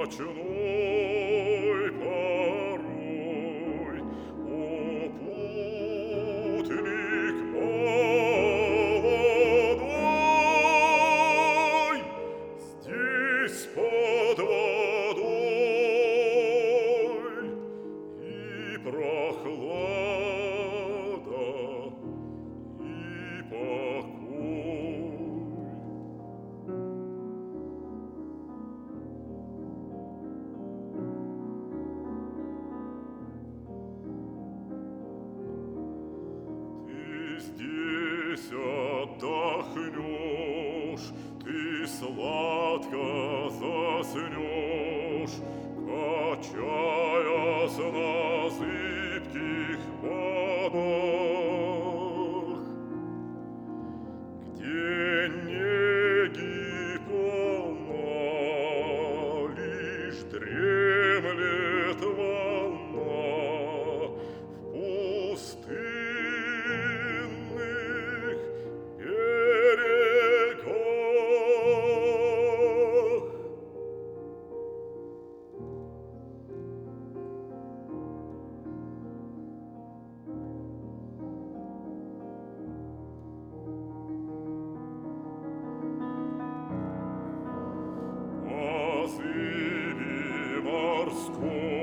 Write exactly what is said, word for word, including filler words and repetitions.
ночной порой, о путник молодой, здесь под водой и прохлада, и покой. Здесь отдохнешь, ты сладко заснешь, качаясь на зыбких водах, где неги полна, лишь дремлет волна в пустынных берегах. По зыби морской